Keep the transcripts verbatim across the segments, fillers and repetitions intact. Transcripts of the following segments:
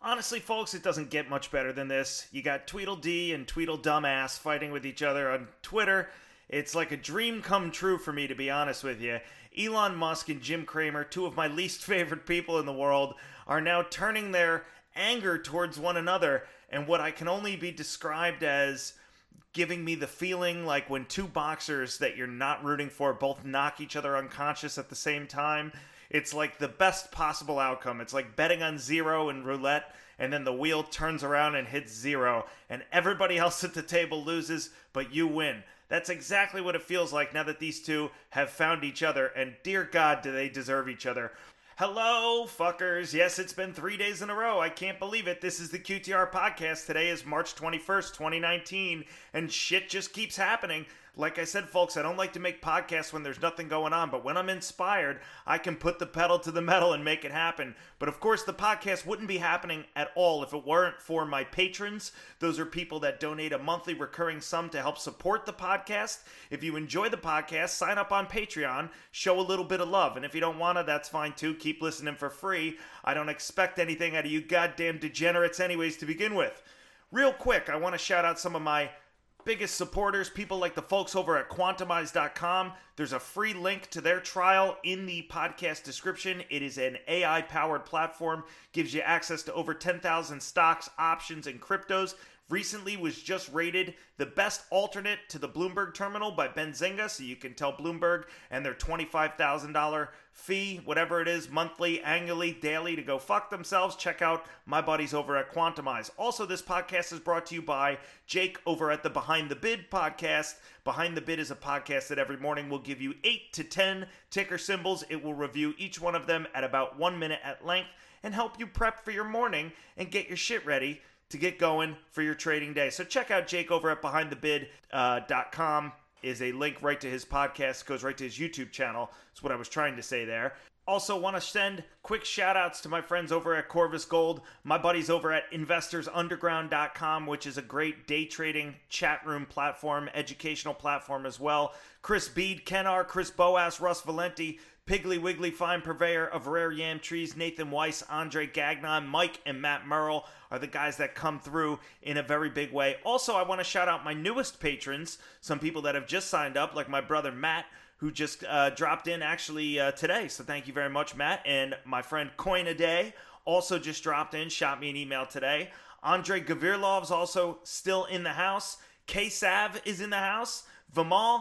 Honestly, folks, it doesn't get much better than this. You got Tweedledee and Tweedledumbass fighting with each other on Twitter. It's like a dream come true for me, to be honest with you. Elon Musk and Jim Cramer, two of my least favorite people in the world, are now turning their anger towards one another, and what I can only be described as giving me the feeling like when two boxers that you're not rooting for both knock each other unconscious at the same time. It's like the best possible outcome. It's like betting on zero in roulette, and then the wheel turns around and hits zero, and everybody else at the table loses, but you win. That's exactly what it feels like now that these two have found each other, and dear God, do they deserve each other. Hello, fuckers. Yes, it's been three days in a row. I can't believe it. This is the Q T R Podcast. Today is March twenty-first, twenty nineteen, and shit just keeps happening. Like I said, folks, I don't like to make podcasts when there's nothing going on, but when I'm inspired, I can put the pedal to the metal and make it happen. But of course, the podcast wouldn't be happening at all if it weren't for my patrons. Those are people that donate a monthly recurring sum to help support the podcast. If you enjoy the podcast, sign up on Patreon, show a little bit of love. And if you don't want to, that's fine too. Keep listening for free. I don't expect anything out of you goddamn degenerates anyways to begin with. Real quick, I want to shout out some of my biggest supporters, people like the folks over at Quantumize dot com. There's a free link to their trial in the podcast description. It is an A I-powered platform, gives you access to over ten thousand stocks, options, and cryptos. Recently was just rated the best alternate to the Bloomberg terminal by Benzinga, so you can tell Bloomberg and their twenty-five thousand dollars fee, whatever it is, monthly, annually, daily, to go fuck themselves. Check out my buddies over at Quantumize. Also, this podcast is brought to you by Jake over at the Behind the Bid podcast. Behind the Bid is a podcast that every morning will give you eight to ten ticker symbols. It will review each one of them at about one minute at length and help you prep for your morning and get your shit ready to get going for your trading day. So check out Jake over at behind the bid dot com. Is a link right to his podcast, goes right to his YouTube channel. That's what I was trying to say there. Also want to send quick shout outs to my friends over at Corvus Gold, my buddies over at investors underground dot com, which is a great day trading chat room platform, educational platform as well. Chris Bede, Ken R., Chris Boas, Russ Valenti, Piggly Wiggly, fine purveyor of rare yam trees, Nathan Weiss, Andre Gagnon, Mike, and Matt Merrill are the guys that come through in a very big way. Also, I want to shout out my newest patrons, some people that have just signed up, like my brother Matt, who just uh, dropped in actually uh, today. So thank you very much, Matt. And my friend Coin a Day also just dropped in, shot me an email today. Andre Gavirlov's also still in the house. K-Sav is in the house. Vimal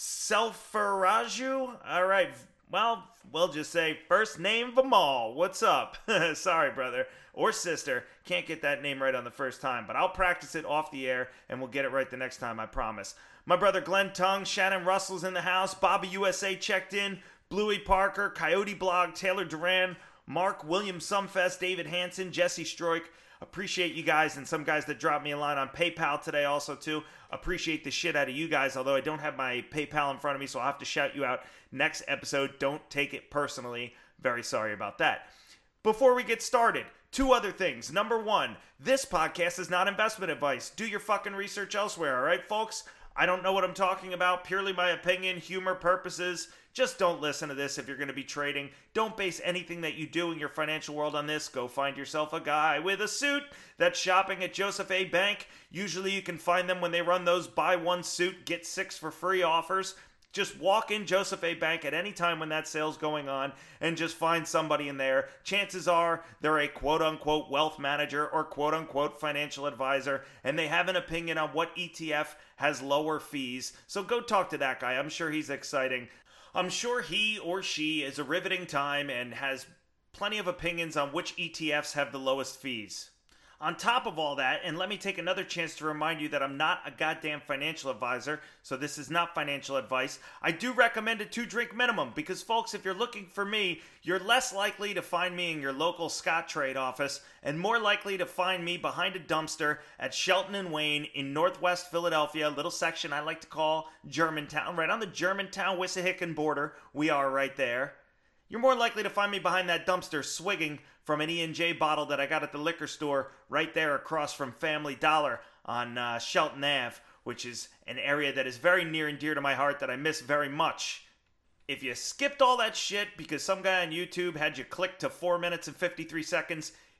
Selfaraju. All right. Well, we'll just say first name Vimal. What's up? Sorry, brother or sister. Can't get that name right on the first time, but I'll practice it off the air and we'll get it right the next time, I promise. My brother Glenn Tung, Shannon Russell's in the house. Bobby U S A checked in. Bluey Parker, Coyote Blog, Taylor Duran, Mark, William Sumfest, David Hansen, Jesse Stroik. Appreciate you guys, and some guys that dropped me a line on PayPal today also too. Appreciate the shit out of you guys, although I don't have my PayPal in front of me, so I'll have to shout you out next episode. Don't take it personally. Very sorry about that. Before we get started, two other things. Number one, this podcast is not investment advice. Do your fucking research elsewhere, all right, folks? I don't know what I'm talking about. Purely my opinion, humor purposes. Just don't listen to this if you're going to be trading. Don't base anything that you do in your financial world on this. Go find yourself a guy with a suit that's shopping at Joseph A. Bank. Usually you can find them when they run those buy one suit, get six for free offers. Just walk in Joseph A. Bank at any time when that sale's going on and just find somebody in there. Chances are they're a quote-unquote wealth manager or quote-unquote financial advisor, and they have an opinion on what E T F has lower fees. So go talk to that guy. I'm sure he's exciting. I'm sure he or she is a riveting time and has plenty of opinions on which E T Fs have the lowest fees. On top of all that, and let me take another chance to remind you that I'm not a goddamn financial advisor, so this is not financial advice. I do recommend a two-drink minimum because, folks, if you're looking for me, you're less likely to find me in your local Scottrade office and more likely to find me behind a dumpster at Shelton and Wayne in northwest Philadelphia, a little section I like to call Germantown, right on the Germantown-Wissahickon border. We are right there. You're more likely to find me behind that dumpster swigging from an E and J bottle that I got at the liquor store right there across from Family Dollar on uh, Shelton Avenue, which is an area that is very near and dear to my heart that I miss very much. If you skipped all that shit because some guy on YouTube had you click to four minutes and fifty-three seconds,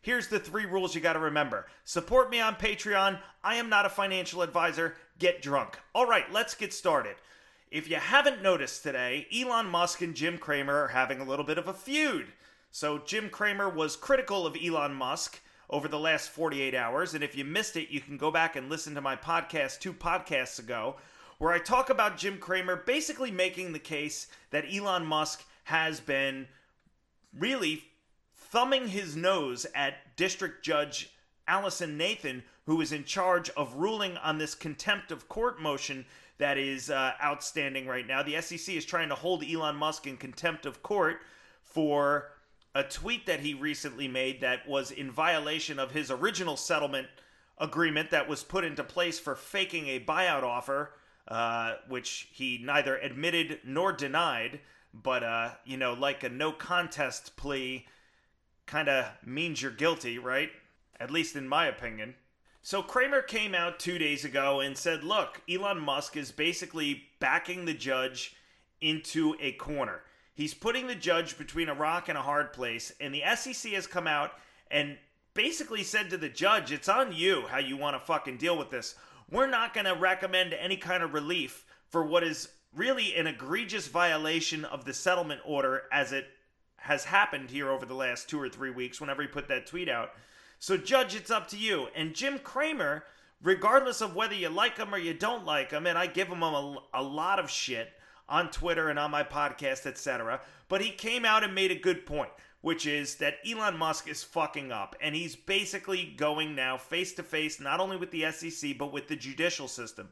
Here's the three rules you got to remember. Support me on Patreon. I am not a financial advisor. Get drunk. All right, let's get started. If you haven't noticed today, Elon Musk and Jim Cramer are having a little bit of a feud. So Jim Cramer was critical of Elon Musk over the last forty-eight hours, and if you missed it, you can go back and listen to my podcast two podcasts ago, where I talk about Jim Cramer basically making the case that Elon Musk has been really thumbing his nose at District Judge Allison Nathan, who is in charge of ruling on this contempt of court motion that is uh, outstanding right now. The S E C is trying to hold Elon Musk in contempt of court for a tweet that he recently made that was in violation of his original settlement agreement that was put into place for faking a buyout offer, uh, which he neither admitted nor denied. But, uh, you know, like a no contest plea kind of means you're guilty, right? At least in my opinion. So Cramer came out two days ago and said, look, Elon Musk is basically backing the judge into a corner. He's putting the judge between a rock and a hard place, and the S E C has come out and basically said to the judge, it's on you how you want to fucking deal with this. We're not going to recommend any kind of relief for what is really an egregious violation of the settlement order as it has happened here over the last two or three weeks whenever he put that tweet out. So, Judge, it's up to you. And Jim Cramer, regardless of whether you like him or you don't like him, and I give him a, a lot of shit on Twitter and on my podcast, et cetera, but he came out and made a good point, which is that Elon Musk is fucking up, and he's basically going now face-to-face, not only with the S E C, but with the judicial system.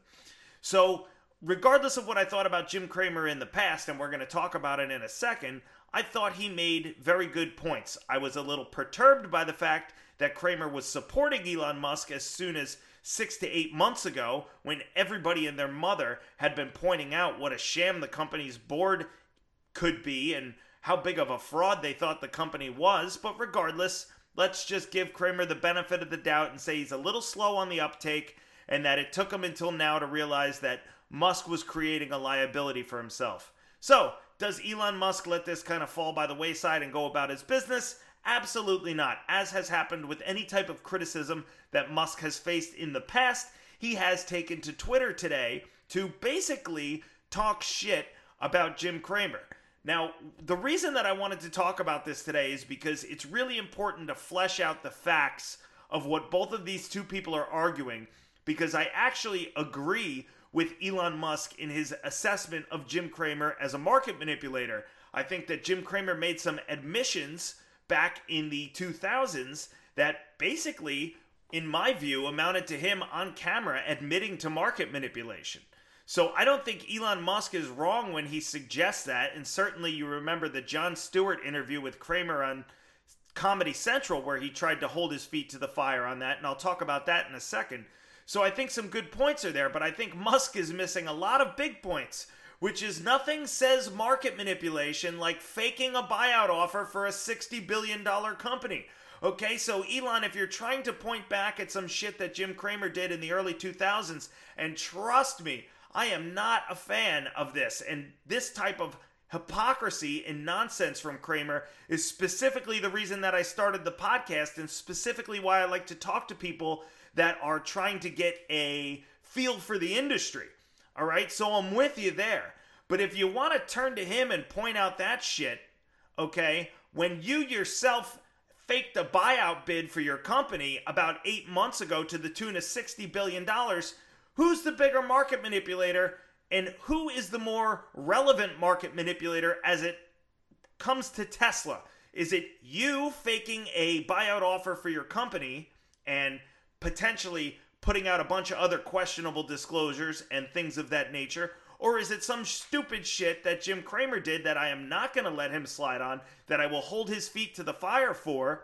So, regardless of what I thought about Jim Cramer in the past, and we're going to talk about it in a second, I thought he made very good points. I was a little perturbed by the fact that Cramer was supporting Elon Musk as soon as six to eight months ago, when everybody and their mother had been pointing out what a sham the company's board could be and how big of a fraud they thought the company was. But regardless, let's just give Cramer the benefit of the doubt and say he's a little slow on the uptake, and that it took him until now to realize that Musk was creating a liability for himself. So, does Elon Musk let this kind of fall by the wayside and go about his business? Absolutely not. As has happened with any type of criticism that Musk has faced in the past, he has taken to Twitter today to basically talk shit about Jim Cramer. Now, the reason that I wanted to talk about this today is because it's really important to flesh out the facts of what both of these two people are arguing, because I actually agree with Elon Musk in his assessment of Jim Cramer as a market manipulator. I think that Jim Cramer made some admissions back in the two thousands that basically, in my view, amounted to him on camera admitting to market manipulation. So I don't think Elon Musk is wrong when he suggests that, and certainly you remember the Jon Stewart interview with Cramer on Comedy Central where he tried to hold his feet to the fire on that, and I'll talk about that in a second. So I think some good points are there, but I think Musk is missing a lot of big points, which is nothing says market manipulation like faking a buyout offer for a sixty billion dollars company. Okay, so Elon, if you're trying to point back at some shit that Jim Cramer did in the early two thousands, and trust me, I am not a fan of this, and this type of hypocrisy and nonsense from Cramer is specifically the reason that I started the podcast, and specifically why I like to talk to people that are trying to get a feel for the industry. All right, so I'm with you there. But if you want to turn to him and point out that shit, okay, when you yourself faked a buyout bid for your company about eight months ago to the tune of sixty billion dollars, who's the bigger market manipulator, and who is the more relevant market manipulator as it comes to Tesla? Is it you faking a buyout offer for your company and potentially putting out a bunch of other questionable disclosures and things of that nature? Or is it some stupid shit that Jim Cramer did that I am not going to let him slide on, that I will hold his feet to the fire for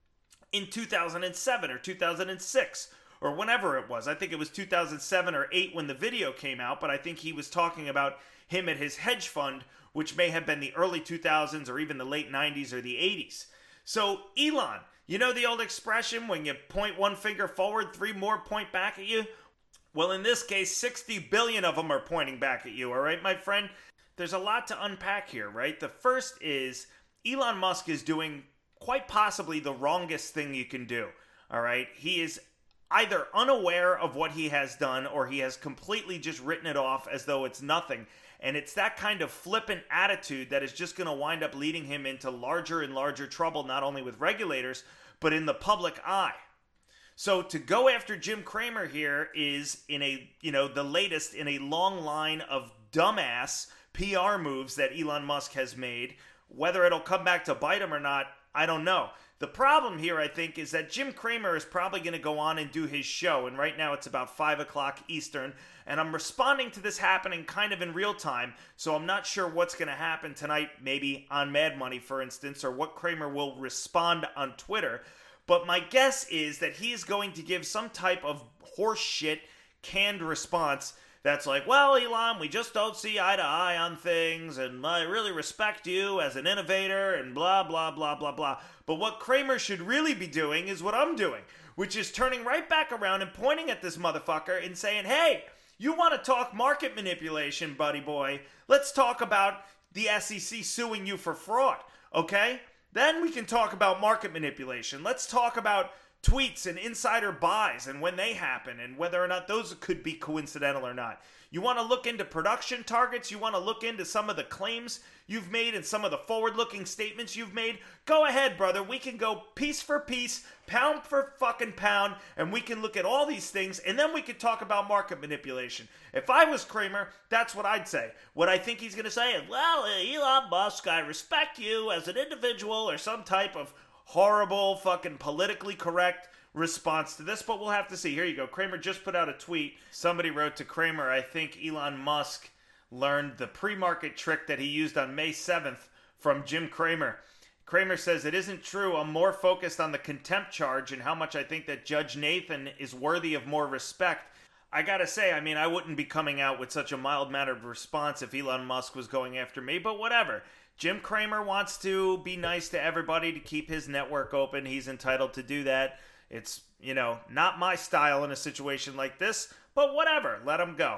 in two thousand seven or two thousand six or whenever it was? I think it was two thousand seven or eight when the video came out, but I think he was talking about him at his hedge fund, which may have been the early two thousands or even the late nineties or the eighties. So, Elon, you know the old expression, when you point one finger forward, three more point back at you? Well, in this case, sixty billion of them are pointing back at you, all right, my friend? There's a lot to unpack here, right? The first is Elon Musk is doing quite possibly the wrongest thing you can do. All right? He is either unaware of what he has done or he has completely just written it off as though it's nothing. And it's that kind of flippant attitude that is just going to wind up leading him into larger and larger trouble, not only with regulators, but in the public eye. So to go after Jim Cramer here is in a, you know, the latest in a long line of dumbass P R moves that Elon Musk has made. Whether it'll come back to bite him or not, I don't know. The problem here, I think, is that Jim Cramer is probably going to go on and do his show, and right now it's about five o'clock Eastern, and I'm responding to this happening kind of in real time, so I'm not sure what's going to happen tonight, maybe on Mad Money, for instance, or what Cramer will respond on Twitter, but my guess is that he is going to give some type of horseshit, canned response that's like, well, Elon, we just don't see eye to eye on things, and I really respect you as an innovator, and blah, blah, blah, blah, blah. But what Cramer should really be doing is what I'm doing, which is turning right back around and pointing at this motherfucker and saying, hey, you want to talk market manipulation, buddy boy? Let's talk about the S E C suing you for fraud, okay? Then we can talk about market manipulation. Let's talk about tweets and insider buys and when they happen and whether or not those could be coincidental or not. You want to look into production targets? You want to look into some of the claims you've made and some of the forward-looking statements you've made? Go ahead, brother. We can go piece for piece, pound for fucking pound, and we can look at all these things, and then we can talk about market manipulation. If I was Cramer, that's what I'd say. What I think he's going to say is, well, Elon Musk, I respect you as an individual, or some type of horrible, fucking politically correct response to this, but we'll have to see. Here you go. Cramer just put out a tweet. Somebody wrote to Cramer, I think Elon Musk learned the pre-market trick that he used on May seventh from Jim Cramer. Cramer says, it isn't true. I'm more focused on the contempt charge and how much I think that Judge Nathan is worthy of more respect. I gotta say, I mean, I wouldn't be coming out with such a mild-mannered response if Elon Musk was going after me, but whatever. Jim Cramer wants to be nice to everybody to keep his network open. He's entitled to do that. It's, you know, not my style in a situation like this, but whatever. Let him go.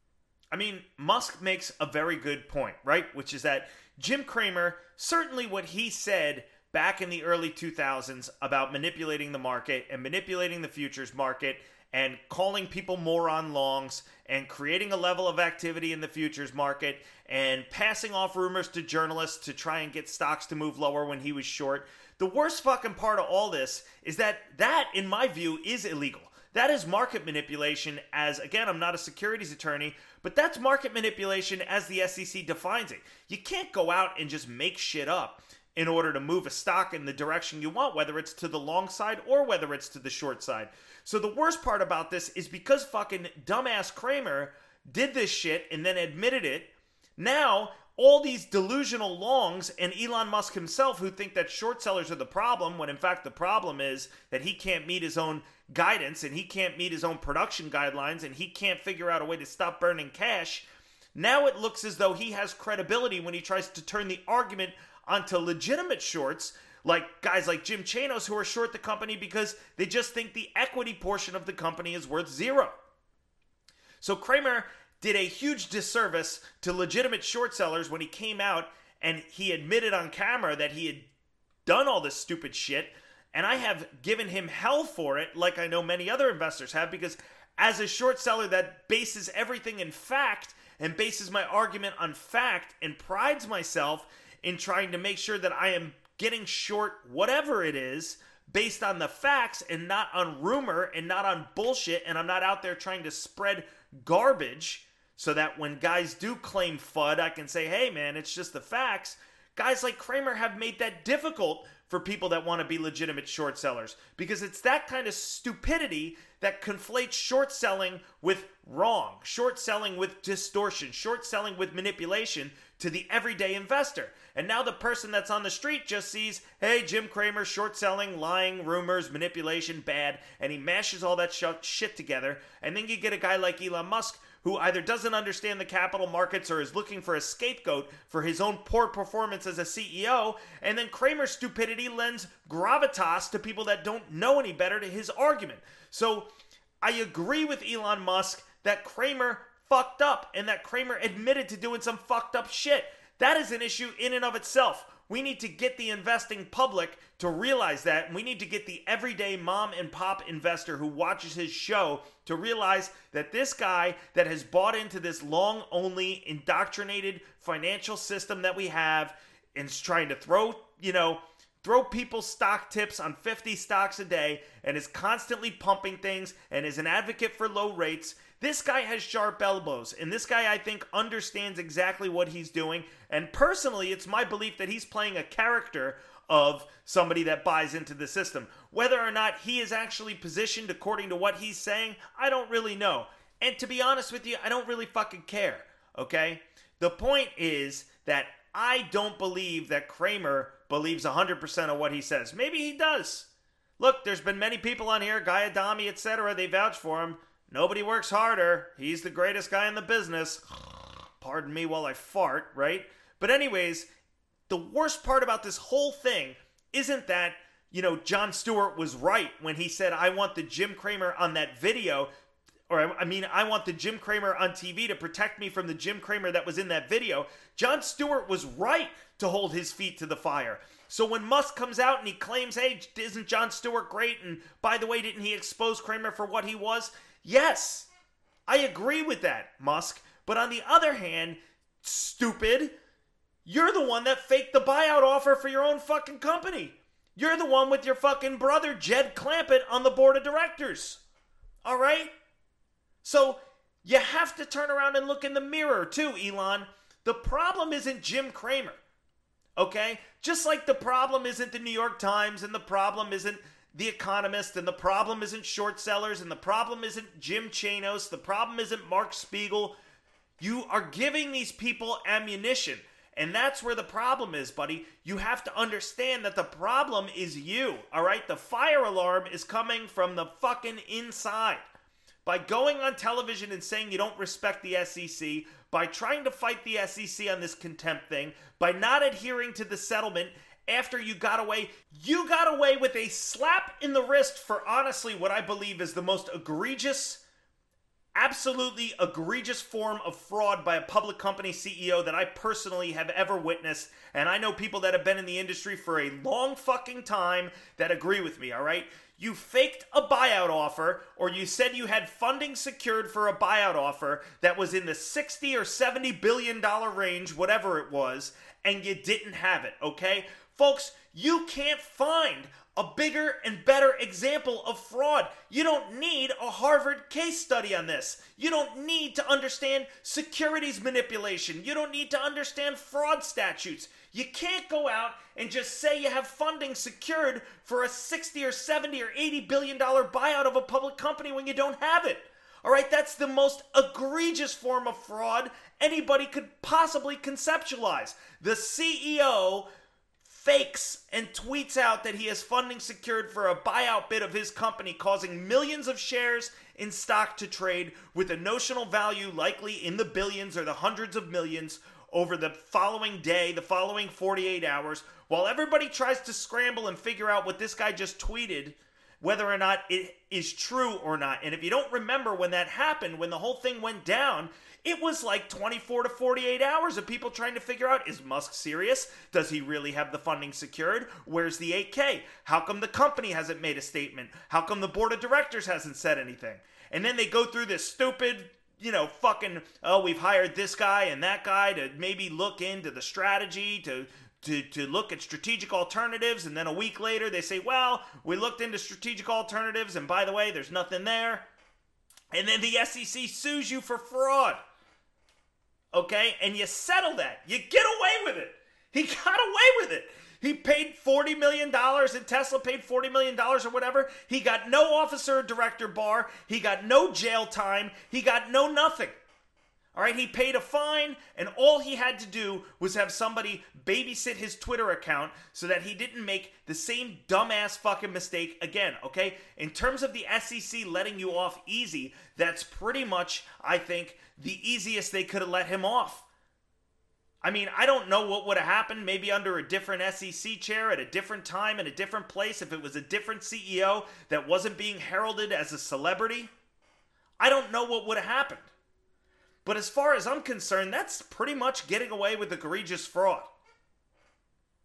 I mean, Musk makes a very good point, right? Which is that Jim Cramer, certainly what he said back in the early two thousands about manipulating the market and manipulating the futures market and calling people moron longs and creating a level of activity in the futures market and passing off rumors to journalists to try and get stocks to move lower when he was short. The worst fucking part of all this is that that, in my view, is illegal. That is market manipulation as, again, I'm not a securities attorney, but that's market manipulation as the S E C defines it. You can't go out and just make shit up in order to move a stock in the direction you want, whether it's to the long side or whether it's to the short side. So the worst part about this is because fucking dumbass Cramer did this shit and then admitted it, now all these delusional longs and Elon Musk himself who think that short sellers are the problem, when in fact the problem is that he can't meet his own guidance and he can't meet his own production guidelines and he can't figure out a way to stop burning cash, now it looks as though he has credibility when he tries to turn the argument onto legitimate shorts, like guys like Jim Chanos who are short the company because they just think the equity portion of the company is worth zero. So Cramer did a huge disservice to legitimate short sellers when he came out and he admitted on camera that he had done all this stupid shit, and I have given him hell for it, like I know many other investors have, because as a short seller that bases everything in fact and bases my argument on fact and prides myself in trying to make sure that I am getting short whatever it is based on the facts and not on rumor and not on bullshit, and I'm not out there trying to spread garbage so that when guys do claim F U D, I can say, hey man, it's just the facts. Guys like Cramer have made that difficult for people that want to be legitimate short sellers, because it's that kind of stupidity that conflates short selling with wrong, short selling with distortion, short selling with manipulation to the everyday investor. And now the person that's on the street just sees, hey, Jim Cramer, short selling, lying, rumors, manipulation, bad, and he mashes all that sh- shit together. And then you get a guy like Elon Musk who either doesn't understand the capital markets or is looking for a scapegoat for his own poor performance as a C E O, and then Cramer's stupidity lends gravitas to people that don't know any better to his argument. So I agree with Elon Musk that Cramer fucked up and that Cramer admitted to doing some fucked up shit. That is an issue in and of itself. We need to get the investing public to realize that, and we need to get the everyday mom and pop investor who watches his show to realize that this guy that has bought into this long-only indoctrinated financial system that we have and is trying to throw, you know, throw people stock tips on fifty stocks a day and is constantly pumping things and is an advocate for low rates. This guy has sharp elbows, and this guy, I think, understands exactly what he's doing. And personally, it's my belief that he's playing a character of somebody that buys into the system. Whether or not he is actually positioned according to what he's saying, I don't really know. And to be honest with you, I don't really fucking care, okay? The point is that I don't believe that Cramer believes one hundred percent of what he says. Maybe he does. Look, there's been many people on here, Guy Adami, et cetera, they vouch for him. Nobody works harder. He's the greatest guy in the business. Pardon me while I fart, right? But anyways, the worst part about this whole thing isn't that, you know, Jon Stewart was right when he said, I want the Jim Cramer on that video, or I mean, I want the Jim Cramer on T V to protect me from the Jim Cramer that was in that video. Jon Stewart was right to hold his feet to the fire. So when Musk comes out and he claims, hey, isn't Jon Stewart great? And by the way, didn't he expose Cramer for what he was? Yes, I agree with that, Musk. But on the other hand, stupid, you're the one that faked the buyout offer for your own fucking company. You're the one with your fucking brother, Jed Clampett, on the board of directors. All right? So you have to turn around and look in the mirror too, Elon. The problem isn't Jim Cramer. Okay? Just like the problem isn't the New York Times, and the problem isn't The Economist, and the problem isn't short sellers, and the problem isn't Jim Chanos, the problem isn't Mark Spiegel. You are giving these people ammunition. And that's where the problem is, buddy. You have to understand that the problem is you, all right? The fire alarm is coming from the fucking inside. By going on television and saying you don't respect the S E C, by trying to fight the S E C on this contempt thing, by not adhering to the settlement after you got away, you got away with a slap in the wrist for honestly what I believe is the most egregious, absolutely egregious form of fraud by a public company C E O that I personally have ever witnessed. And I know people that have been in the industry for a long fucking time that agree with me, all right? You faked a buyout offer, or you said you had funding secured for a buyout offer that was in the sixty or seventy billion dollar range, whatever it was, and you didn't have it, okay? Folks, you can't find a bigger and better example of fraud. You don't need a Harvard case study on this. You don't need to understand securities manipulation. You don't need to understand fraud statutes. You can't go out and just say you have funding secured for a sixty or seventy or eighty billion dollar buyout of a public company when you don't have it. All right, that's the most egregious form of fraud anybody could possibly conceptualize. The C E O fakes and tweets out that he has funding secured for a buyout bid of his company, causing millions of shares in stock to trade with a notional value likely in the billions or the hundreds of millions over the following day, the following forty-eight hours, while everybody tries to scramble and figure out what this guy just tweeted, whether or not it is true or not. And if you don't remember when that happened, when the whole thing went down, it was like twenty-four to forty-eight hours of people trying to figure out, is Musk serious? Does he really have the funding secured? Where's the eight K? How come the company hasn't made a statement? How come the board of directors hasn't said anything? And then they go through this stupid, you know, fucking, oh, we've hired this guy and that guy to maybe look into the strategy, to To, to look at strategic alternatives, and then a week later they say, well, we looked into strategic alternatives, and by the way, there's nothing there. And then the S E C sues you for fraud. Okay? And you settle that. You get away with it. He got away with it. He paid forty million dollars, and Tesla paid forty million dollars or whatever. He got no officer or director bar. He got no jail time. He got no nothing. All right, he paid a fine, and all he had to do was have somebody babysit his Twitter account so that he didn't make the same dumbass fucking mistake again, okay? In terms of the S E C letting you off easy, that's pretty much, I think, the easiest they could have let him off. I mean, I don't know what would have happened, maybe under a different S E C chair at a different time in a different place, if it was a different C E O that wasn't being heralded as a celebrity. I don't know what would have happened. But as far as I'm concerned, that's pretty much getting away with egregious fraud.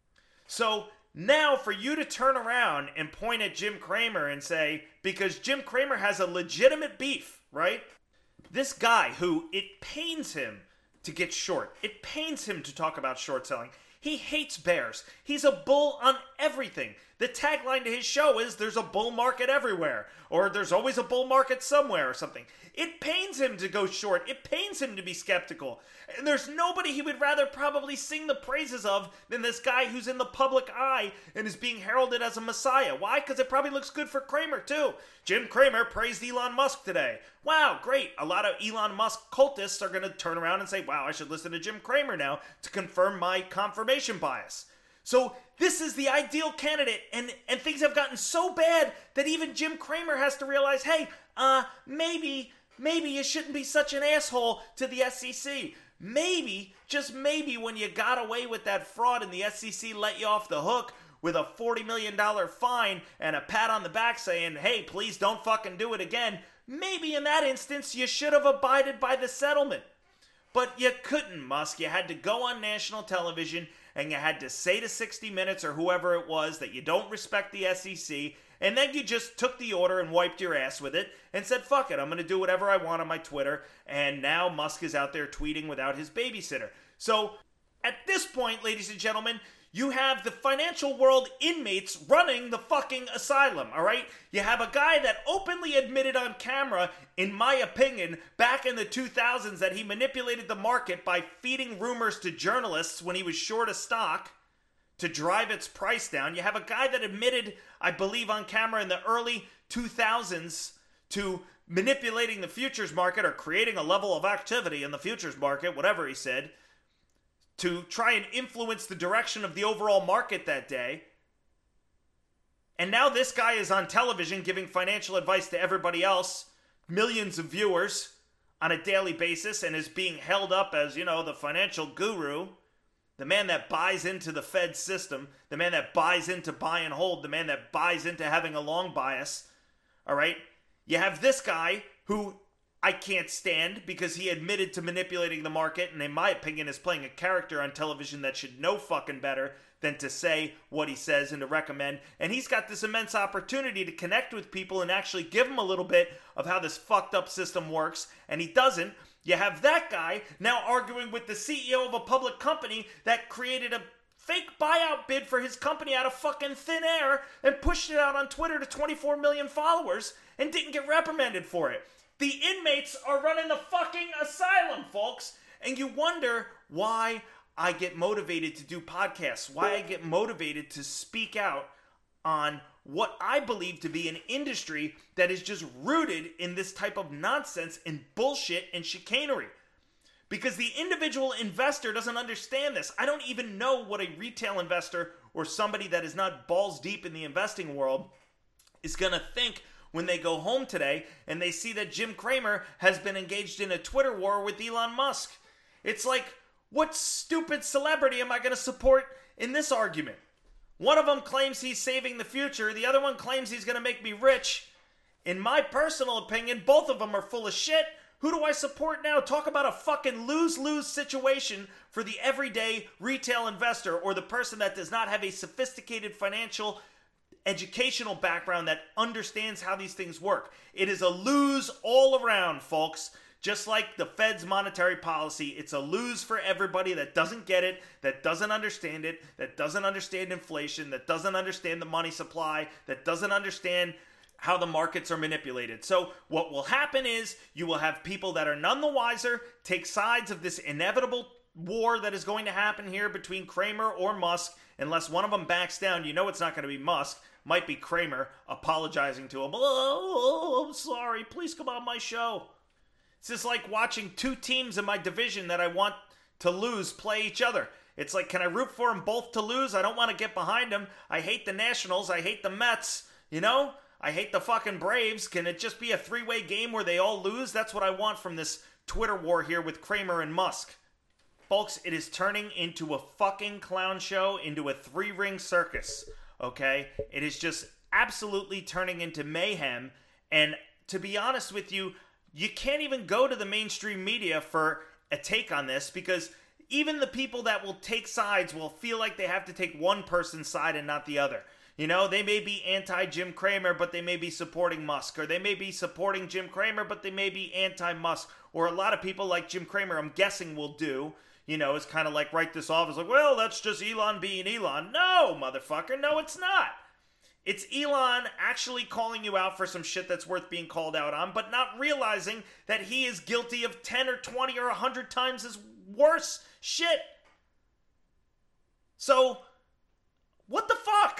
So now for you to turn around and point at Jim Cramer and say, because Jim Cramer has a legitimate beef, right? This guy who it pains him to get short. It pains him to talk about short selling. He hates bears. He's a bull on everything. The tagline to his show is there's a bull market everywhere, or there's always a bull market somewhere or something. It pains him to go short. It pains him to be skeptical. And there's nobody he would rather probably sing the praises of than this guy who's in the public eye and is being heralded as a messiah. Why? Because it probably looks good for Cramer too. Jim Cramer praised Elon Musk today. Wow, great. A lot of Elon Musk cultists are going to turn around and say, wow, I should listen to Jim Cramer now to confirm my confirmation bias. So this is the ideal candidate, and, and things have gotten so bad that even Jim Cramer has to realize, hey, uh, maybe, maybe you shouldn't be such an asshole to the S E C. Maybe, just maybe, when you got away with that fraud and the S E C let you off the hook with a forty million dollars fine and a pat on the back saying, hey, please don't fucking do it again, maybe in that instance you should have abided by the settlement. But you couldn't, Musk. You had to go on national television and you had to say to sixty minutes or whoever it was that you don't respect the S E C, and then you just took the order and wiped your ass with it and said, fuck it, I'm going to do whatever I want on my Twitter, and now Musk is out there tweeting without his babysitter. So, at this point, ladies and gentlemen, you have the financial world inmates running the fucking asylum, all right? You have a guy that openly admitted on camera, in my opinion, back in the two thousands that he manipulated the market by feeding rumors to journalists when he was short a stock to drive its price down. You have a guy that admitted, I believe on camera in the early two thousands, to manipulating the futures market or creating a level of activity in the futures market, whatever he said, to try and influence the direction of the overall market that day. And now this guy is on television giving financial advice to everybody else, millions of viewers on a daily basis, and is being held up as, you know, the financial guru, the man that buys into the Fed system, the man that buys into buy and hold, the man that buys into having a long bias. All right? You have this guy who I can't stand because he admitted to manipulating the market, and in my opinion is playing a character on television that should know fucking better than to say what he says and to recommend. And he's got this immense opportunity to connect with people and actually give them a little bit of how this fucked up system works, and he doesn't. You have that guy now arguing with the C E O of a public company that created a fake buyout bid for his company out of fucking thin air and pushed it out on Twitter to twenty-four million followers and didn't get reprimanded for it. The inmates are running the fucking asylum, folks. And you wonder why I get motivated to do podcasts, why I get motivated to speak out on what I believe to be an industry that is just rooted in this type of nonsense and bullshit and chicanery. Because the individual investor doesn't understand this. I don't even know what a retail investor or somebody that is not balls deep in the investing world is going to think when they go home today and they see that Jim Cramer has been engaged in a Twitter war with Elon Musk. It's like, what stupid celebrity am I going to support in this argument? One of them claims he's saving the future. The other one claims he's going to make me rich. In my personal opinion, both of them are full of shit. Who do I support now? Talk about a fucking lose-lose situation for the everyday retail investor or the person that does not have a sophisticated financial educational background that understands how these things work. It is a lose all around, folks. Just like the Fed's monetary policy, it's a lose for everybody that doesn't get it, that doesn't understand it, that doesn't understand inflation, that doesn't understand the money supply, that doesn't understand how the markets are manipulated. So what will happen is you will have people that are none the wiser take sides of this inevitable war that is going to happen here between Cramer or Musk. Unless one of them backs down, you know it's not going to be Musk. Might be Cramer apologizing to him. Oh, I'm sorry. Please come on my show. It's just like watching two teams in my division that I want to lose play each other. It's like, can I root for them both to lose? I don't want to get behind them. I hate the Nationals. I hate the Mets. You know? I hate the fucking Braves. Can it just be a three-way game where they all lose? That's what I want from this Twitter war here with Cramer and Musk. Folks, it is turning into a fucking clown show, into a three-ring circus, okay? It is just absolutely turning into mayhem, and to be honest with you, you can't even go to the mainstream media for a take on this, because even the people that will take sides will feel like they have to take one person's side and not the other. You know, they may be anti-Jim Cramer, but they may be supporting Musk. Or they may be supporting Jim Cramer, but they may be anti-Musk. Or a lot of people like Jim Cramer, I'm guessing, will do. You know, it's kind of like write this off as like, well, that's just Elon being Elon. No, motherfucker. No, it's not. It's Elon actually calling you out for some shit that's worth being called out on, but not realizing that he is guilty of ten or twenty or one hundred times as worse shit. So, what the fuck?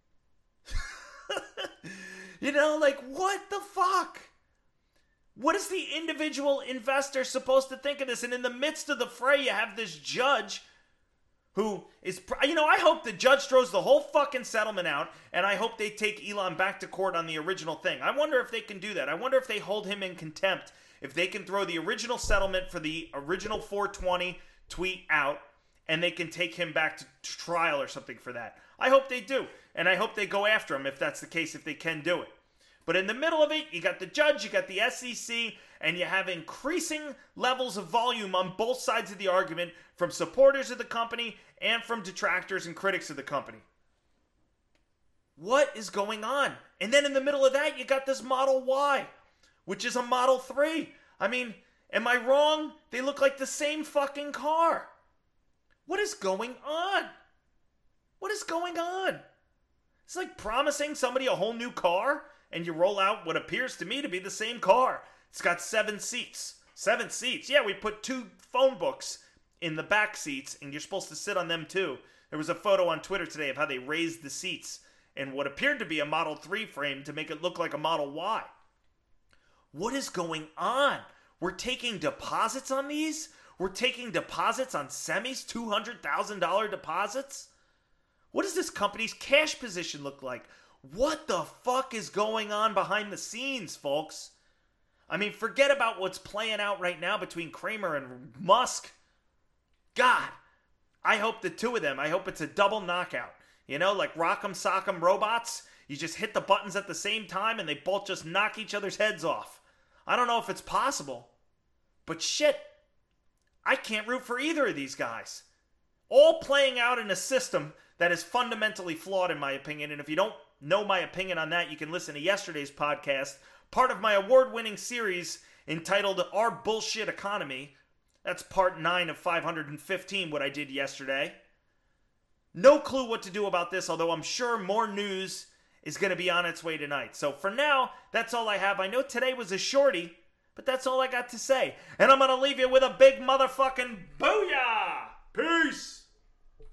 You know, like, what the fuck? What is the individual investor supposed to think of this? And in the midst of the fray, you have this judge who is, you know, I hope the judge throws the whole fucking settlement out, and I hope they take Elon back to court on the original thing. I wonder if they can do that. I wonder if they hold him in contempt, if they can throw the original settlement for the original four twenty tweet out, and they can take him back to trial or something for that. I hope they do, and I hope they go after him if that's the case, if they can do it. But in the middle of it, you got the judge, you got the S E C, and you have increasing levels of volume on both sides of the argument from supporters of the company and from detractors and critics of the company. What is going on? And then in the middle of that, you got this Model Y, which is a Model three. I mean, am I wrong? They look like the same fucking car. What is going on? What is going on? It's like promising somebody a whole new car, and you roll out what appears to me to be the same car. It's got seven seats. Seven seats. Yeah, we put two phone books in the back seats, and you're supposed to sit on them too. There was a photo on Twitter today of how they raised the seats in what appeared to be a Model three frame to make it look like a Model Y. What is going on? We're taking deposits on these? We're taking deposits on semis, two hundred thousand dollars deposits? What does this company's cash position look like? What the fuck is going on behind the scenes, folks? I mean, forget about what's playing out right now between Cramer and Musk. God, I hope the two of them, I hope it's a double knockout. You know, like Rock'em Sock'em Robots. You just hit the buttons at the same time and they both just knock each other's heads off. I don't know if it's possible. But shit, I can't root for either of these guys. All playing out in a system that is fundamentally flawed, in my opinion. And if you don't know my opinion on that, you can listen to yesterday's podcast, part of my award-winning series entitled Our Bullshit Economy. That's part nine of five hundred fifteen, what I did yesterday. No clue what to do about this, although I'm sure more news is going to be on its way tonight. So for now, that's all I have. I know today was a shorty, but that's all I got to say. And I'm going to leave you with a big motherfucking booyah! Peace!